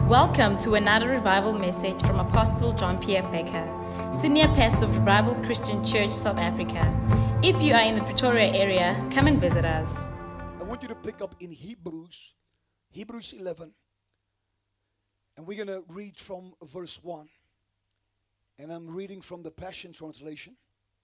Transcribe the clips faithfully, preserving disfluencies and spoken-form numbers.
Welcome to another revival message from Apostle John Pierre Becker, Senior Pastor of Revival Christian Church, South Africa. If you are in the Pretoria area, come and visit us. I want you to pick up in Hebrews, Hebrews eleven, and we're going to read from verse one. And I'm reading from the Passion Translation.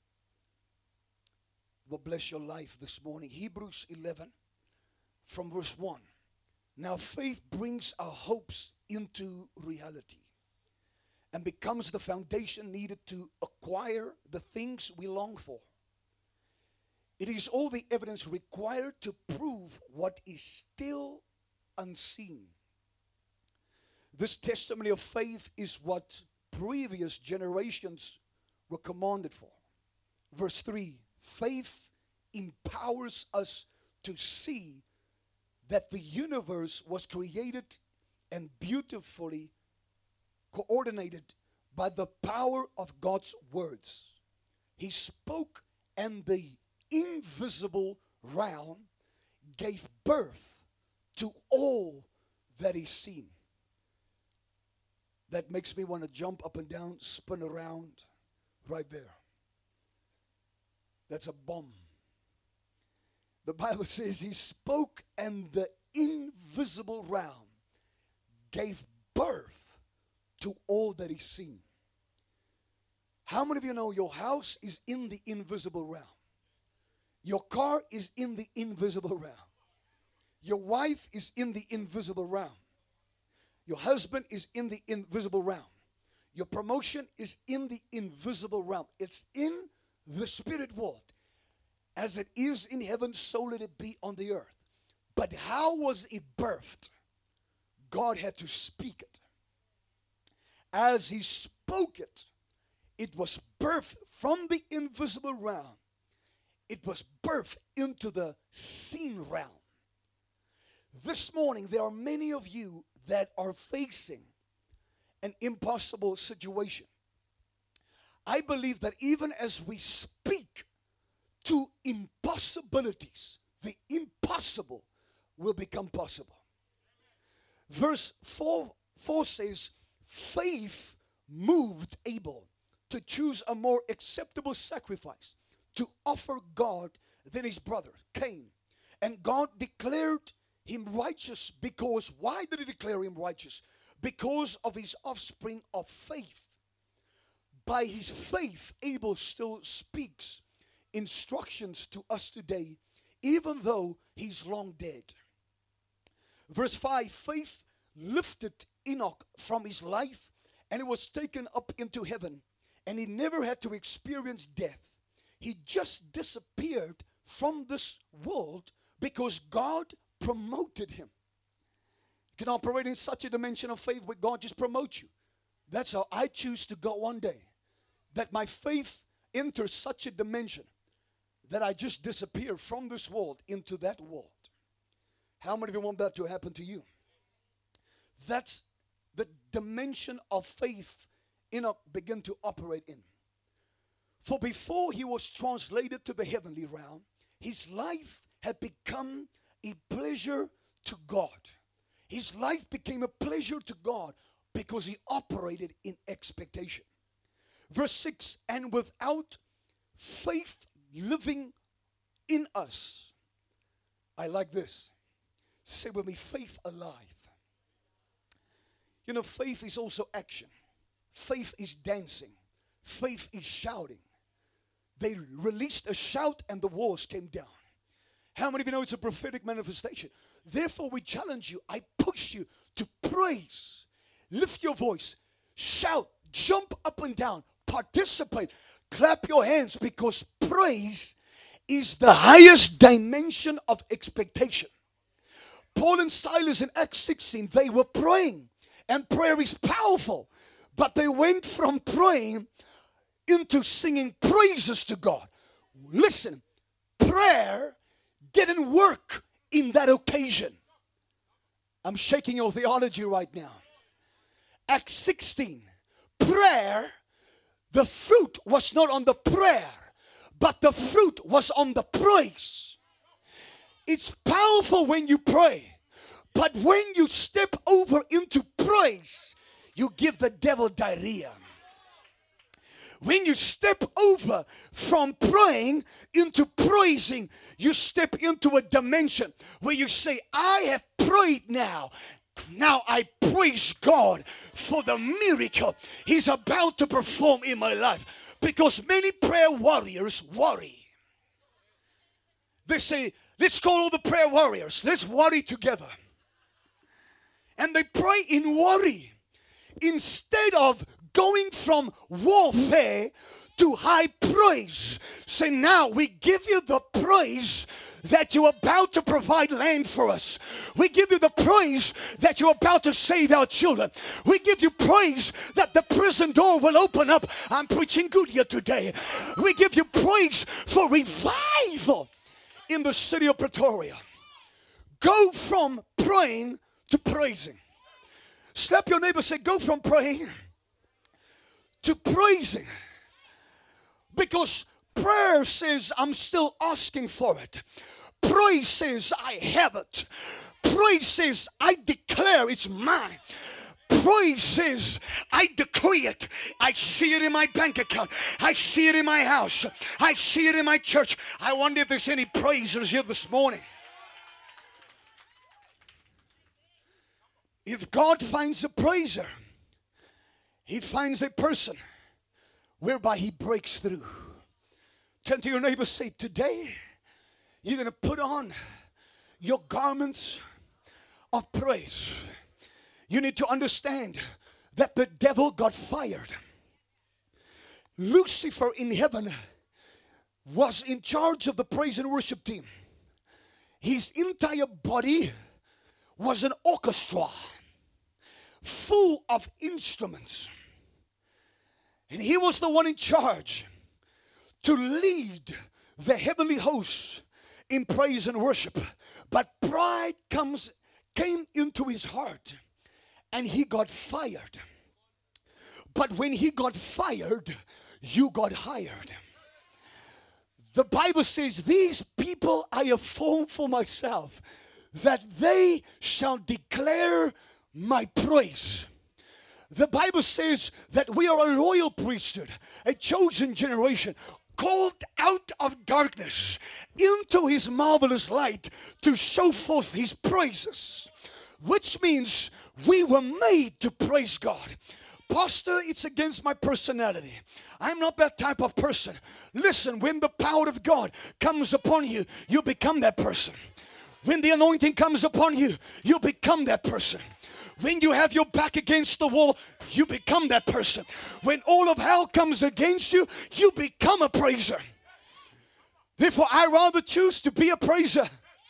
Will bless your life this morning. Hebrews eleven, from verse one. Now faith brings our hopes into reality and becomes the foundation needed to acquire the things we long for. It is all the evidence required to prove what is still unseen. This testimony of faith is what previous generations were commanded for. Verse three, faith empowers us to see that the universe was created and beautifully coordinated by the power of God's words. He spoke, and the invisible realm gave birth to all that is seen. That makes me want to jump up and down, spin around right there. That's a bomb. The Bible says he spoke, and the invisible realm gave birth to all that is seen. How many of you know your house is in the invisible realm? Your car is in the invisible realm. Your wife is in the invisible realm. Your husband is in the invisible realm. Your promotion is in the invisible realm. It's in the spirit world. As it is in heaven, so let it be on the earth. But how was it birthed? God had to speak it. As he spoke it, it was birthed from the invisible realm. It was birthed into the seen realm. This morning, there are many of you that are facing an impossible situation. I believe that even as we speak to impossibilities, the impossible will become possible. Verse four, four says, faith moved Abel to choose a more acceptable sacrifice to offer God than his brother Cain. And God declared him righteous because, why did he declare him righteous? Because of his offspring of faith. By his faith, Abel still speaks instructions to us today, even though he's long dead. Verse five, faith lifted Enoch from his life, and it was taken up into heaven, and he never had to experience death. He just disappeared from this world because God promoted him. You can operate in such a dimension of faith where God just promotes you. That's how I choose to go one day, that my faith enters such a dimension that I just disappear from this world into that world. How many of you want that to happen to you? That's the dimension of faith Enoch began to operate in. For before he was translated to the heavenly realm, his life had become a pleasure to God. His life became a pleasure to God because he operated in expectation. Verse six, and without faith living in us. I like this. Say with me, faith alive. You know, faith is also action. Faith is dancing. Faith is shouting. They released a shout and the walls came down. How many of you know it's a prophetic manifestation? Therefore, we challenge you. I push you to praise. Lift your voice. Shout. Jump up and down. Participate. Clap your hands, because praise is the highest dimension of expectation. Paul and Silas in Acts sixteen, they were praying, and prayer is powerful, but they went from praying into singing praises to God. Listen, prayer didn't work in that occasion. I'm shaking your theology right now. Acts sixteen, prayer, the fruit was not on the prayer, but the fruit was on the praise. It's powerful when you pray, But when you step over into praise, you give the devil diarrhea. When you step over from praying into praising, you step into a dimension where you say, I have prayed now. Now I praise God for the miracle He's about to perform in my life. Because many prayer warriors worry. They say, let's call all the prayer warriors. Let's worry together. And they pray in worry instead of going from warfare to high praise. Say, now we give you the praise that you're about to provide land for us. We give you the praise that you're about to save our children. We give you praise that the prison door will open up. I'm preaching good here today. We give you praise for revival in the city of Pretoria. Go from praying to praising. Slap your neighbor, say, go from praying to praising. Because prayer says, I'm still asking for it. Praise says, I have it. Praise says, I declare it's mine. Praise says, I decree it. I see it in my bank account. I see it in my house. I see it in my church. I wonder if there's any praisers here this morning. If God finds a praiser, He finds a person whereby He breaks through. Turn to your neighbor, say, today you're going to put on your garments of praise. You need to understand that the devil got fired. Lucifer in heaven was in charge of the praise and worship team. His entire body was an orchestra full of instruments. And he was the one in charge to lead the heavenly hosts in praise and worship. But pride comes, came into his heart and he got fired. But when he got fired, you got hired. The Bible says, these people I have formed for myself, that they shall declare my praise. The Bible says that we are a royal priesthood, a chosen generation, called out of darkness into His marvelous light to show forth His praises. Which means we were made to praise God. Pastor, it's against my personality. I'm not that type of person. Listen, when the power of God comes upon you, you become that person. When the anointing comes upon you, you become that person. When you have your back against the wall, you become that person. When all of hell comes against you, you become a praiser. Therefore, I rather choose to be a praiser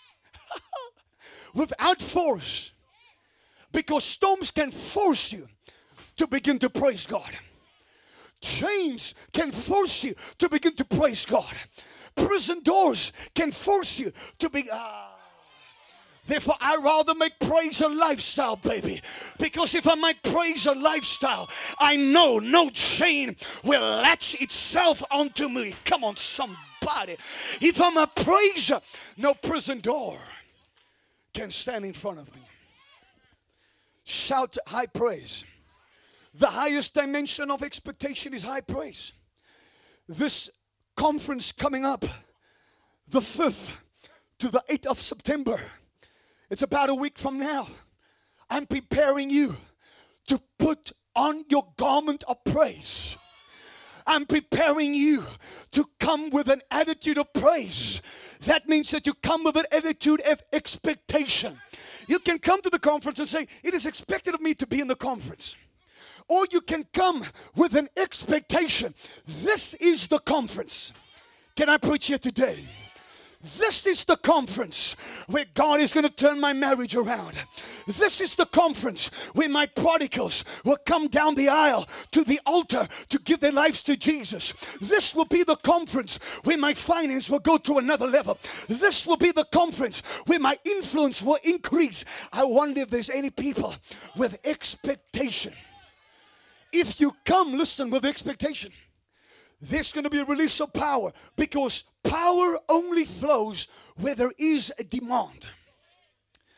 without force. Because storms can force you to begin to praise God. Chains can force you to begin to praise God. Prison doors can force you to be... Uh, Therefore, I rather make praise a lifestyle, baby. Because if I make praise a lifestyle, I know no chain will latch itself onto me. Come on, somebody. If I'm a praiser, no prison door can stand in front of me. Shout high praise. The highest dimension of expectation is high praise. This conference coming up, the fifth to the eighth of September, it's about a week from now. I'm preparing you to put on your garment of praise. I'm preparing you to come with an attitude of praise. That means that you come with an attitude of expectation. You can come to the conference and say, it is expected of me to be in the conference. Or you can come with an expectation. This is the conference. Can I preach here today? This is the conference where God is going to turn my marriage around. This is the conference where my prodigals will come down the aisle to the altar to give their lives to Jesus. This will be the conference where my finance will go to another level. This will be the conference where my influence will increase. I wonder if there's any people with expectation. If you come, listen, with expectation, there's going to be a release of power, because power only flows where there is a demand.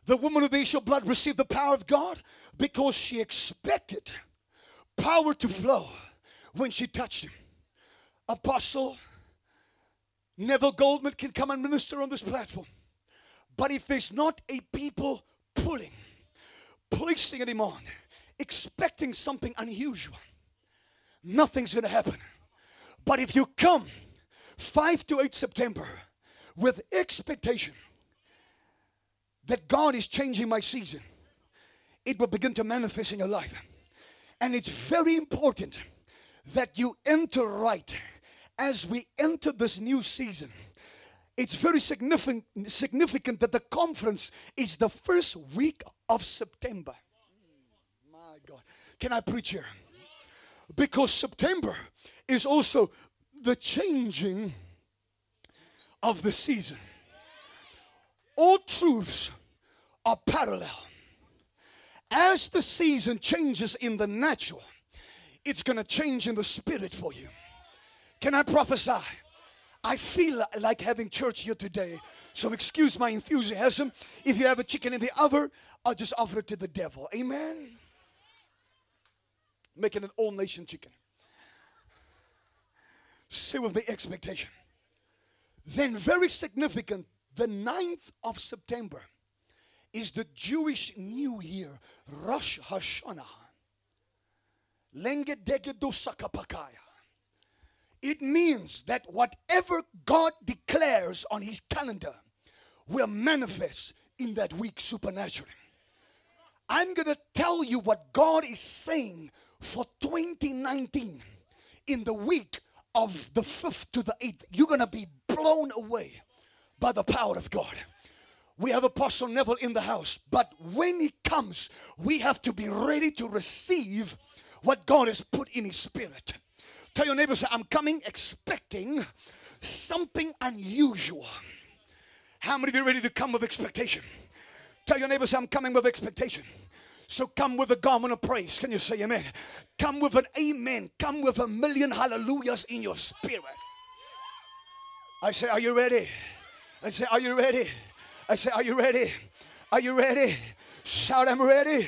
The woman of the issue of blood received the power of God because she expected power to flow when she touched him. Apostle Neville Goldman can come and minister on this platform. But if there's not a people pulling, placing him on, expecting something unusual, nothing's going to happen. But if you come five to eight September with expectation that God is changing my season, it will begin to manifest in your life. And it's very important that you enter right as we enter this new season. It's very significant, significant that the conference is the first week of September. My God. Can I preach here? Because September is also the changing of the season. All truths are parallel. As the season changes in the natural, it's going to change in the spirit for you. Can I prophesy? I feel like having church here today, so excuse my enthusiasm. If you have a chicken in the oven, I'll just offer it to the devil. Amen? Making an all-nation chicken. Say with me, expectation. Then very significant, the ninth of September is the Jewish New Year, Rosh Hashanah. Lenge dege dosakapakaya. It means that whatever God declares on his calendar will manifest in that week supernaturally. I'm going to tell you what God is saying for twenty nineteen in the week of the fifth to the eighth. You're going to be blown away by the power of God. We have Apostle Neville in the house, but when he comes, we have to be ready to receive what God has put in his spirit. Tell your neighbor, say, I'm coming expecting something unusual. How many of you are ready to come with expectation? Tell your neighbor, say, I'm coming with expectation. So come with a garment of praise. Can you say amen? Come with an amen. Come with a million hallelujahs in your spirit. I say, are you ready? I say, are you ready? I say, are you ready? Are you ready? Shout, I'm ready.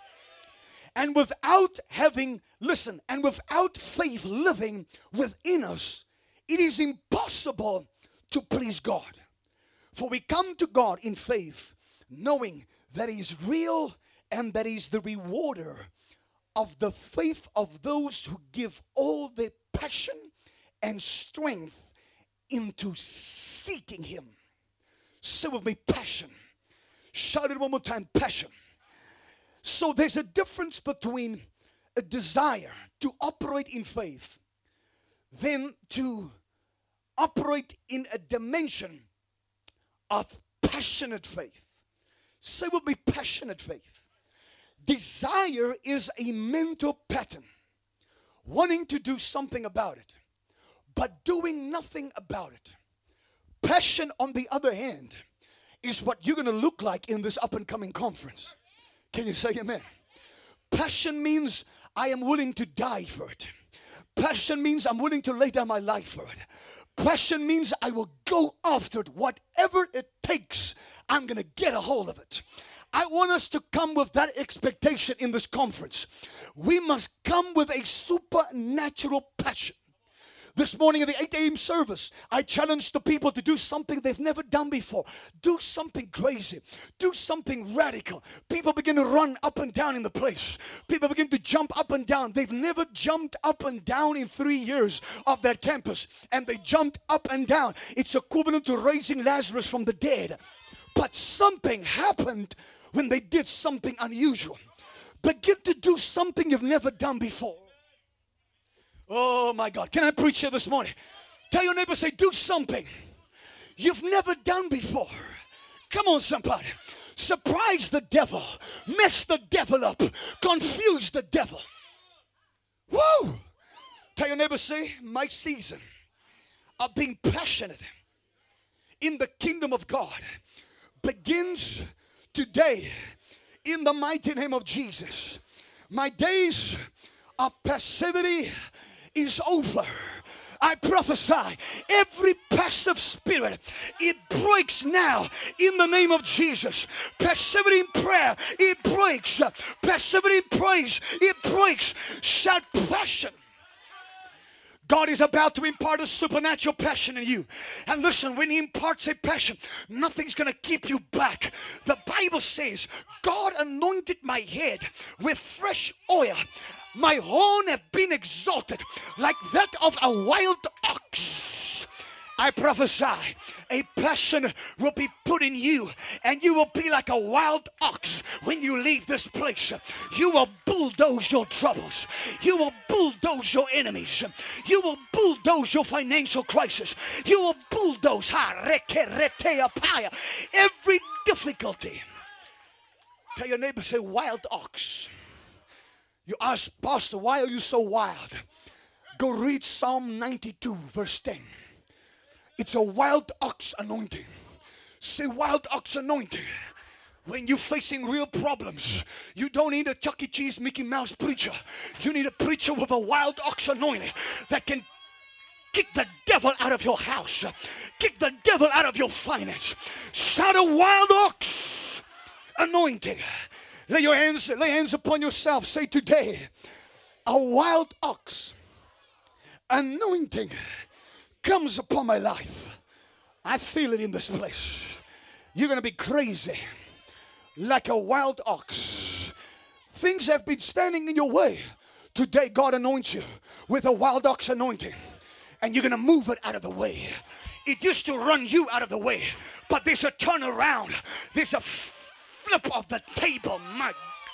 And without having, listen, and without faith living within us, it is impossible to please God. For we come to God in faith, knowing that he is real and that he is the rewarder of the faith of those who give all their passion and strength into seeking him. Say with me, passion. Shout it one more time, passion. So there's a difference between a desire to operate in faith than to operate in a dimension of passionate faith. Say with me, passionate faith. Desire is a mental pattern, wanting to do something about it, but doing nothing about it. Passion, on the other hand, is what you're going to look like in this up-and-coming conference. Can you say amen? Passion means I am willing to die for it. Passion means I'm willing to lay down my life for it. Passion means I will go after it. Whatever it takes, I'm going to get a hold of it. I want us to come with that expectation in this conference. We must come with a supernatural passion. This morning at the eight a.m. service, I challenged the people to do something they've never done before. Do something crazy. Do something radical. People begin to run up and down in the place. People begin to jump up and down. They've never jumped up and down in three years of that campus. And they jumped up and down. It's equivalent to raising Lazarus from the dead. But something happened when they did something unusual. Begin to do something you've never done before. Oh my God, can I preach here this morning? Tell your neighbor, say, do something you've never done before. Come on, somebody. Surprise the devil. Mess the devil up. Confuse the devil. Woo! Tell your neighbor, say, my season of being passionate in the kingdom of God begins today in the mighty name of Jesus. My days of passivity is over. I prophesy every passive spirit, it breaks now in the name of Jesus. Passivity in prayer, it breaks. Passivity in praise, it breaks. Shout passion. God is about to impart a supernatural passion in you. And listen, when He imparts a passion, nothing's going to keep you back. The Bible says, God anointed my head with fresh oil. My horn have been exalted like that of a wild ox. I prophesy a passion will be put in you, and you will be like a wild ox when you leave this place. You will bulldoze your troubles. You will bulldoze your enemies. You will bulldoze your financial crisis. You will bulldoze every difficulty. Tell your neighbor, say, wild ox. You ask, Pastor, why are you so wild? Go read Psalm ninety-two, verse ten. It's a wild ox anointing. Say wild ox anointing. When you're facing real problems, you don't need a Chuck E. Cheese Mickey Mouse preacher. You need a preacher with a wild ox anointing that can kick the devil out of your house. Kick the devil out of your finance. Shout a wild ox anointing. Lay your hands, lay hands upon yourself. Say today, a wild ox anointing comes upon my life. I feel it in this place. You're going to be crazy like a wild ox. Things have been standing in your way. Today God anoints you with a wild ox anointing, and you're going to move it out of the way. It used to run you out of the way, but there's a turnaround. There's a flip of the table. My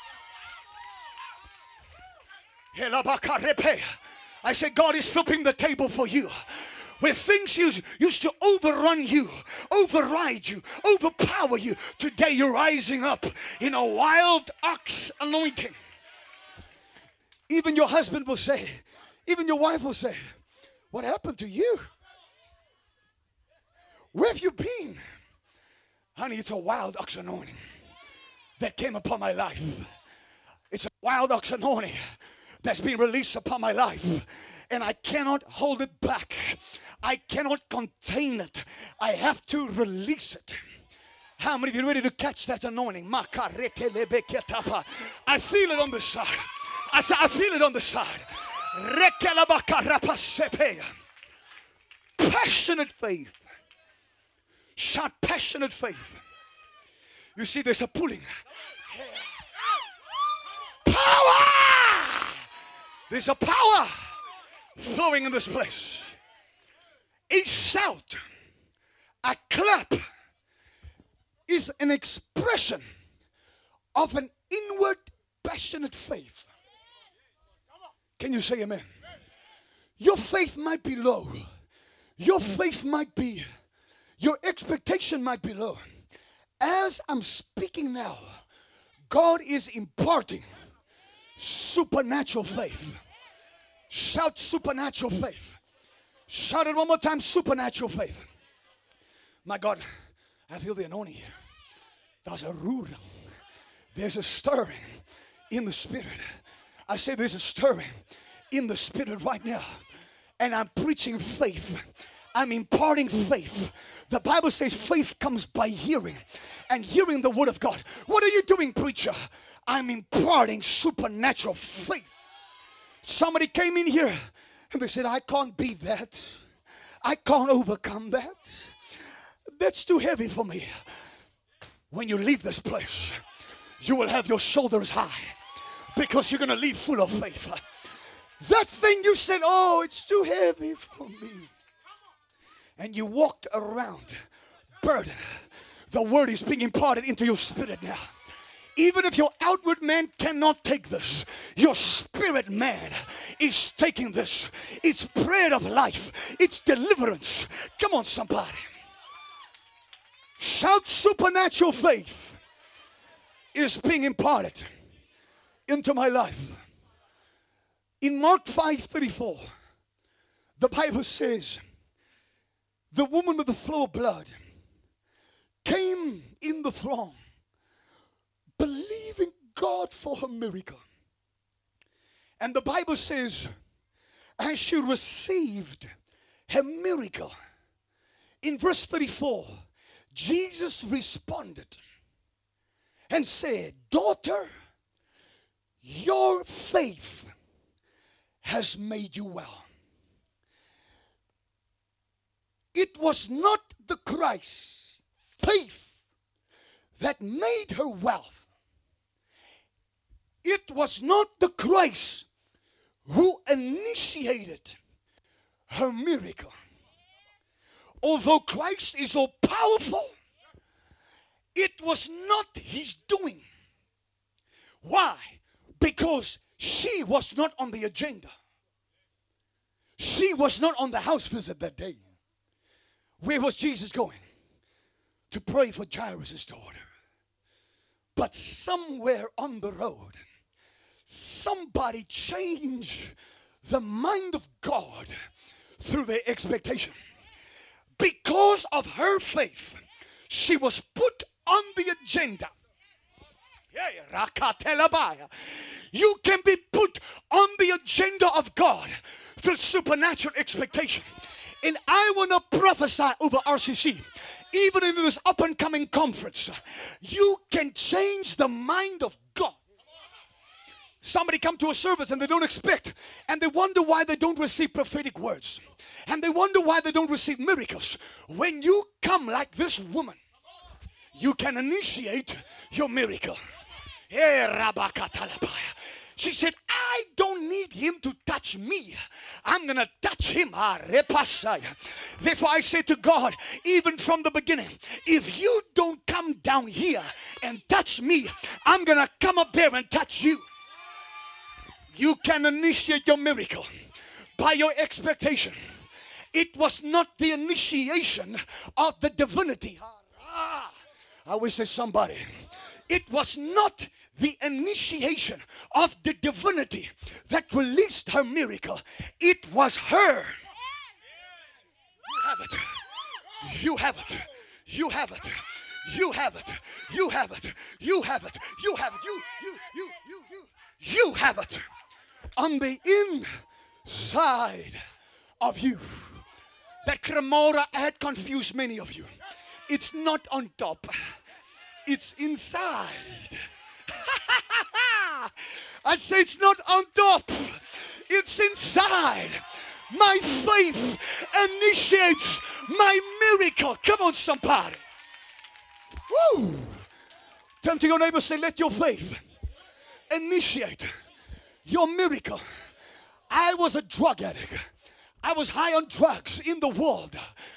I said God is flipping the table for you. Where things used, used to overrun you, override you, overpower you, today you're rising up in a wild ox anointing. Even your husband will say, even your wife will say, what happened to you? Where have you been? Honey, it's a wild ox anointing that came upon my life. It's a wild ox anointing that's been released upon my life. And I cannot hold it back. I cannot contain it. I have to release it. How many of you are ready to catch that anointing? I feel it on the side. I say, I feel it on the side. Passionate faith. Shout passionate faith. You see, there's a pulling. Power! There's a power flowing in this place. A shout, a clap is an expression of an inward passionate faith. Can you say amen? Your faith might be low. Your faith might be, your expectation might be low. As I'm speaking now, God is imparting supernatural faith. Shout supernatural faith. Shout it one more time, supernatural faith. My God, I feel the anointing here. There's a rudel. There's a stirring in the spirit. I say there's a stirring in the spirit right now. And I'm preaching faith. I'm imparting faith. The Bible says faith comes by hearing, and hearing the word of God. What are you doing, preacher? I'm imparting supernatural faith. Somebody came in here and they said, I can't beat that. I can't overcome that. That's too heavy for me. When you leave this place, you will have your shoulders high because you're going to leave full of faith. That thing you said, oh, it's too heavy for me. And you walked around burdened. The word is being imparted into your spirit now. Even if your outward man cannot take this, your spirit man is taking this. It's bread of life. It's deliverance. Come on, somebody. Shout supernatural faith is being imparted into my life. In Mark five thirty-four, the Bible says, the woman with the flow of blood came in the throng, believing God for her miracle. And the Bible says, as she received her miracle. In verse thirty-four, Jesus responded and said, daughter, your faith has made you well. It was not the Christ's faith that made her well. It was not the Christ who initiated her miracle. Although Christ is all powerful, it was not his doing. Why? Because she was not on the agenda. She was not on the house visit that day. Where was Jesus going? To pray for Jairus' daughter. But somewhere on the road, somebody changed the mind of God through their expectation. Because of her faith, she was put on the agenda. You can be put on the agenda of God through supernatural expectation. And I want to prophesy over R C C, even in this up and coming conference, you can change the mind of God. Somebody come to a service and they don't expect, and they wonder why they don't receive prophetic words, and they wonder why they don't receive miracles. When you come like this woman, you can initiate your miracle. She said, I don't need him to touch me. I'm going to touch him. Therefore I say to God, even from the beginning, if you don't come down here and touch me, I'm going to come up there and touch you. You can initiate your miracle by your expectation. It was not the initiation of the divinity. I wish there's somebody. It was not the initiation of the divinity that released her miracle. It was her. You have it. You have it. You have it. You have it. You have it. You have it. You have it. You, you, you, you, you. You have it on the inside of you. That Cremora had confused many of you. It's not on top. It's inside. I say it's not on top. It's inside. My faith initiates my miracle. Come on, somebody. Woo! Turn to your neighbor and say, let your faith initiate your miracle. I was a drug addict. I was high on drugs in the world.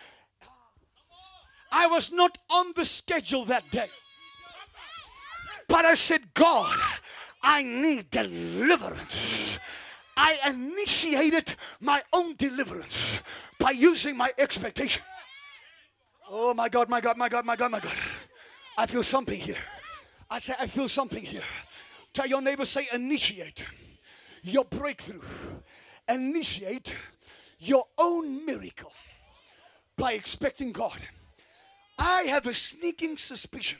I was not on the schedule that day. But I said, God, I need deliverance. I initiated my own deliverance by using my expectation. Oh my God, my God, my God, my God, my God. I feel something here. I say, I feel something here. Tell your neighbor, say, initiate your breakthrough. Initiate your own miracle by expecting God. I have a sneaking suspicion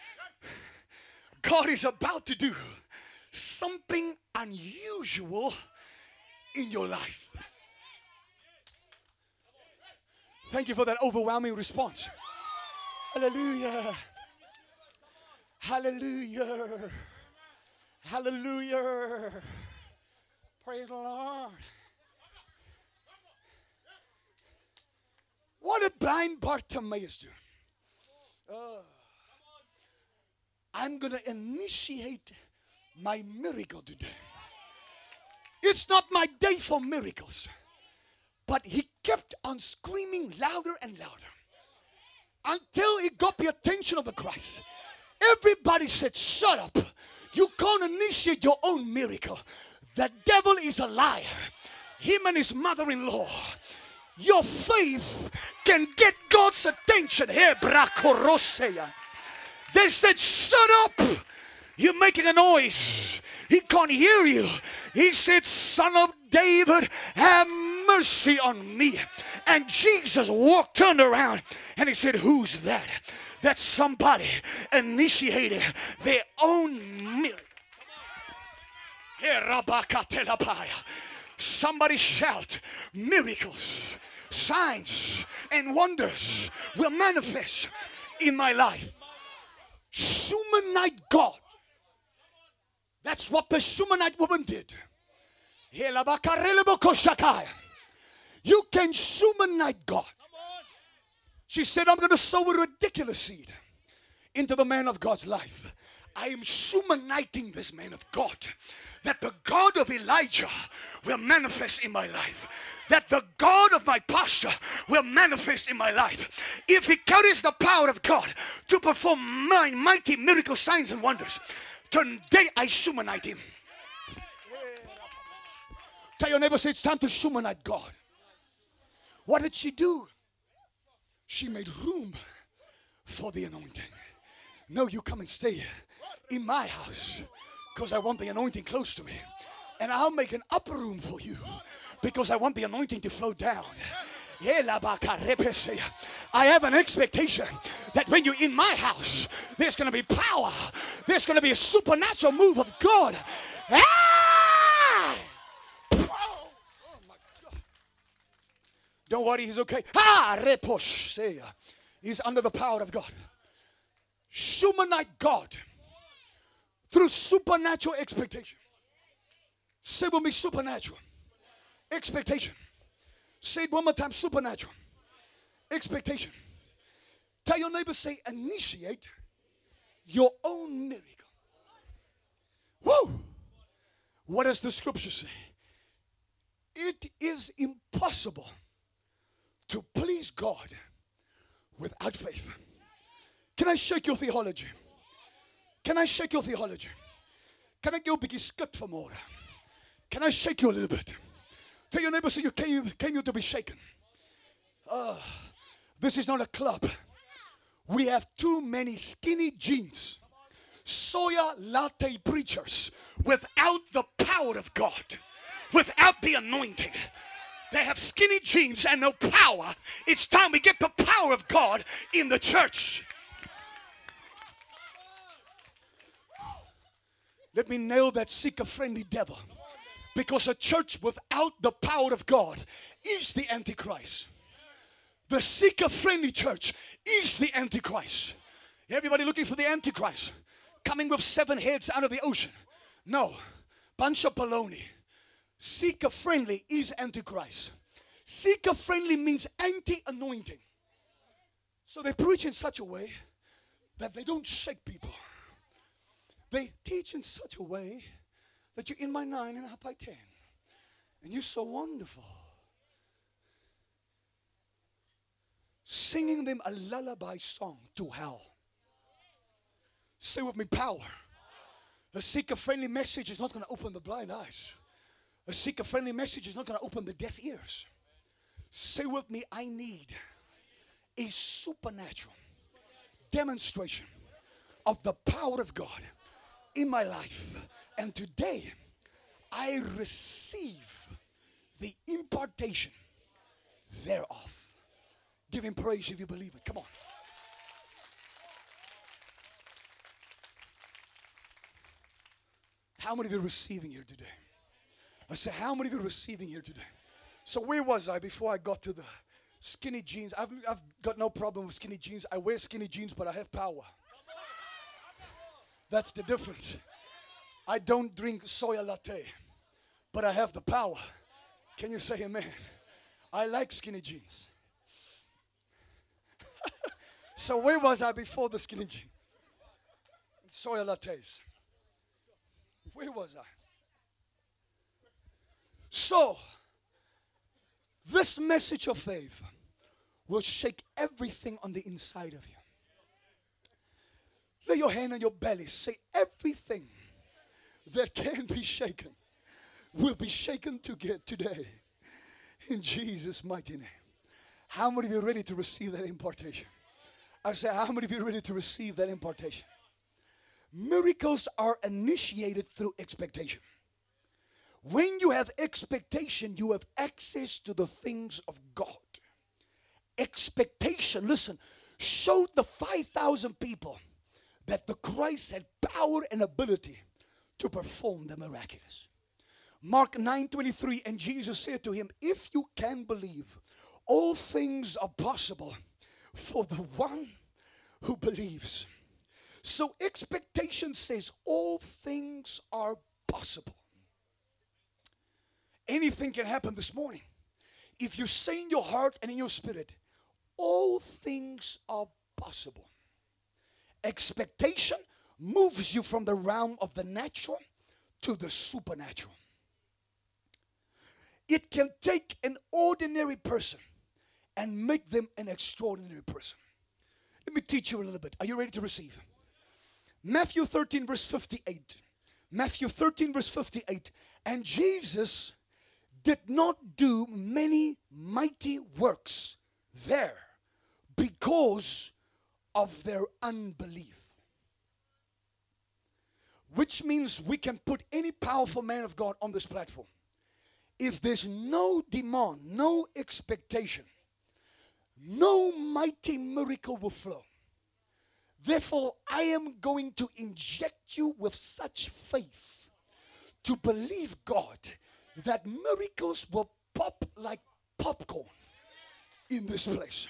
God is about to do something unusual in your life. Thank you for that overwhelming response. Hallelujah. Hallelujah. Hallelujah. Praise the Lord. What did blind Bartimaeus do? Oh. I'm going to initiate my miracle today. It's not my day for miracles. But he kept on screaming louder and louder until he got the attention of the Christ. Everybody said, shut up. You can't initiate your own miracle. The devil is a liar. Him and his mother-in-law. Your faith can get God's attention. Here, Brakorosea. They said, shut up. You're making a noise. He can't hear you. He said, Son of David, have mercy on me. And Jesus walked, turned around, and he said, who's that? That somebody initiated their own miracle. Somebody shout, miracles signs and wonders will manifest in my life. Shumanite God. That's what the Shumanite woman did. You can Shumanite God. She said, I'm going to sow a ridiculous seed into the man of God's life. I am Shumaniting this man of God, that the God of Elijah will manifest in my life, that the God of my pastor will manifest in my life. If he carries the power of God to perform my mighty miracle signs and wonders, today I Shumanite him. Tell your neighbor, say, it's time to Shumanite God. What did she do? She made room for the anointing. No, you come and stay in my house because I want the anointing close to me. And I'll make an upper room for you because I want the anointing to flow down. I have an expectation that when you're in my house, there's going to be power. There's going to be a supernatural move of God. Ah! Don't worry, he's okay. Ah, he's under the power of God. Shumanite God through supernatural expectation. Say with me, supernatural expectation. Say it one more time, supernatural expectation. Tell your neighbor, say, initiate your own miracle. Woo! What does the scripture say? It is impossible to please God without faith. Can I shake your theology? Can I shake your theology? Can I go biggie skut for more? Can I shake you a little bit? Tell your neighbor, so you came, came here to be shaken. Uh, this is not a club. We have too many skinny jeans, soya latte preachers without the power of God, without the anointing. They have skinny jeans and no power. It's time we get the power of God in the church. Let me nail that seeker-friendly devil. Because a church without the power of God is the Antichrist. The seeker-friendly church is the Antichrist. Everybody looking for the Antichrist, coming with seven heads out of the ocean. No, bunch of baloney. Seeker-friendly is Antichrist. Seeker-friendly means anti-anointing. So they preach in such a way that they don't shake people. They teach in such a way that you're in my nine and out by ten. And you're so wonderful. Singing them a lullaby song to hell. Say with me, power. A seeker-friendly message is not going to open the blind eyes. A seeker-friendly message is not going to open the deaf ears. Say with me, I need a supernatural demonstration of the power of God in my life. And today, I receive the impartation thereof. Give him praise if you believe it. Come on. How many of you are receiving here today? I said, how many of you are receiving here today? So where was I before I got to the skinny jeans? I've, I've got no problem with skinny jeans. I wear skinny jeans, but I have power. That's the difference. I don't drink soya latte, but I have the power. Can you say amen? I like skinny jeans. So where was I before the skinny jeans? Soya lattes. Where was I? So, this message of faith will shake everything on the inside of you. Lay your hand on your belly. Say, everything that can be shaken will be shaken to get today. In Jesus' mighty name. How many of you are ready to receive that impartation? I say, how many of you are ready to receive that impartation? Miracles are initiated through expectation. When you have expectation, you have access to the things of God. Expectation, listen, showed the five thousand people that the Christ had power and ability to perform the miraculous. Mark nine twenty-three, and Jesus said to him, if you can believe, all things are possible for the one who believes. So expectation says all things are possible. Anything can happen this morning. If you say in your heart and in your spirit, all things are possible. Expectation moves you from the realm of the natural to the supernatural. It can take an ordinary person and make them an extraordinary person. Let me teach you a little bit. Are you ready to receive? Matthew thirteen verse fifty-eight. Matthew thirteen verse fifty-eight. And Jesus did not do many mighty works there because of their unbelief. Which means we can put any powerful man of God on this platform. If there's no demand, no expectation, no mighty miracle will flow. Therefore, I am going to inject you with such faith to believe God that miracles will pop like popcorn in this place.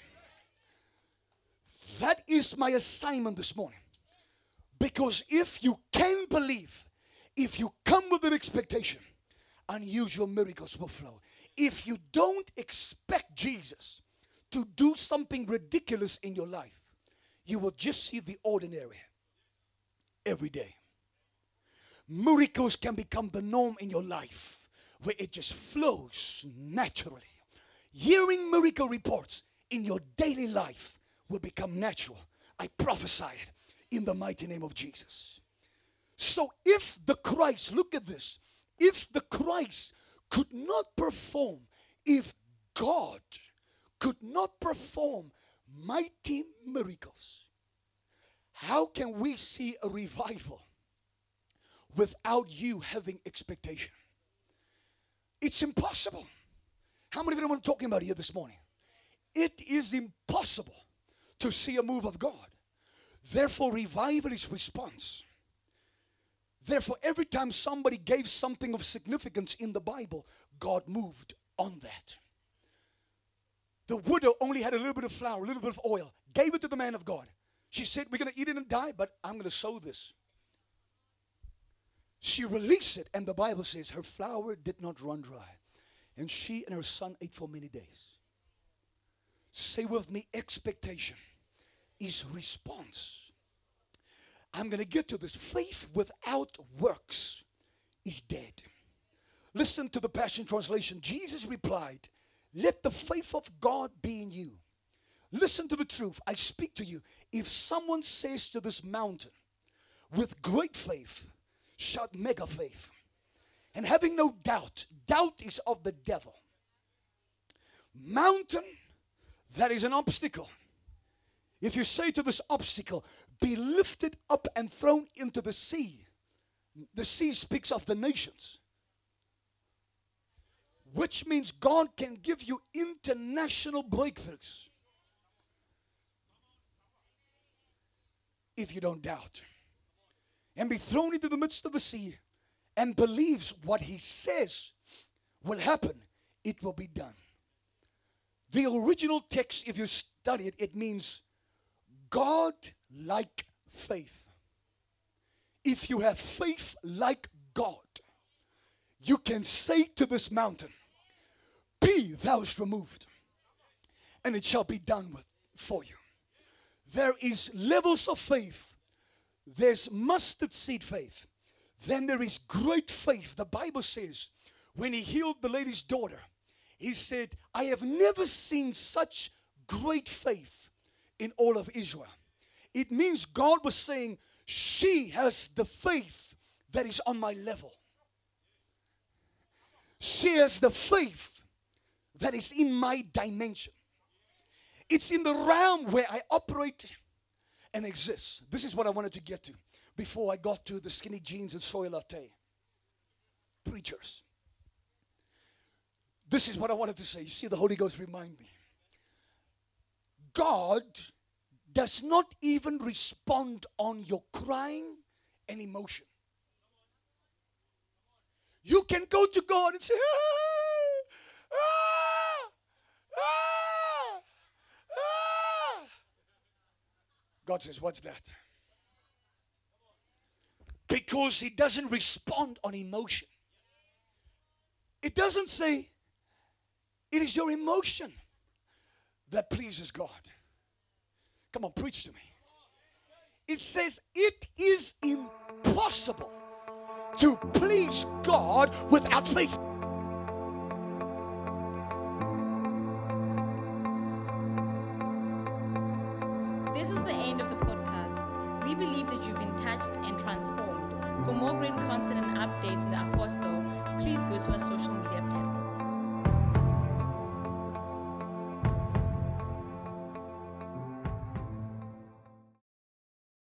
That is my assignment this morning. Because if you can believe, if you come with an expectation, unusual miracles will flow. If you don't expect Jesus to do something ridiculous in your life, you will just see the ordinary every day. Miracles can become the norm in your life, where it just flows naturally. Hearing miracle reports in your daily life will become natural. I prophesy it in the mighty name of Jesus. So if the Christ, look at this, if the Christ could not perform, if God could not perform mighty miracles, how can we see a revival without you having expectation? It's impossible. How many of you know what I'm talking about here this morning? It is impossible to see a move of God. Therefore, revival is response. Therefore, every time somebody gave something of significance in the Bible, God moved on that. The widow only had a little bit of flour, a little bit of oil, gave it to the man of God. She said, we're going to eat it and die, but I'm going to sow this. She released it, and the Bible says her flour did not run dry. And she and her son ate for many days. Say with me, expectation is response. I'm going to get to this. Faith without works is dead. Listen to the Passion Translation. Jesus replied, let the faith of God be in you. Listen to the truth. I speak to you. If someone says to this mountain, with great faith, shout mega faith, and having no doubt, doubt is of the devil. Mountain, that is an obstacle. If you say to this obstacle, be lifted up and thrown into the sea. The sea speaks of the nations. Which means God can give you international breakthroughs. If you don't doubt. And be thrown into the midst of the sea and believes what he says will happen, it will be done. The original text, if you study it, it means God like faith. If you have faith like God, you can say to this mountain, be thou removed, and it shall be done with for you. There is levels of faith. There's mustard seed faith. Then there is great faith. The Bible says, when he healed the lady's daughter, he said, I have never seen such great faith in all of Israel. It means God was saying, she has the faith that is on my level. She has the faith that is in my dimension. It's in the realm where I operate and exist. This is what I wanted to get to before I got to the skinny jeans and soy latte. Preachers. This is what I wanted to say. You see, the Holy Ghost remind me. God does not even respond on your crying and emotion. You can go to God and say, ah, ah, ah. God says, what's that? Because he doesn't respond on emotion. It doesn't say it is your emotion that pleases God. Come on, preach to me. It says it is impossible to please God without faith. This is the end of the podcast. We believe that you've been touched and transformed. For more great content and updates in the Apostle, please go to our social media platforms.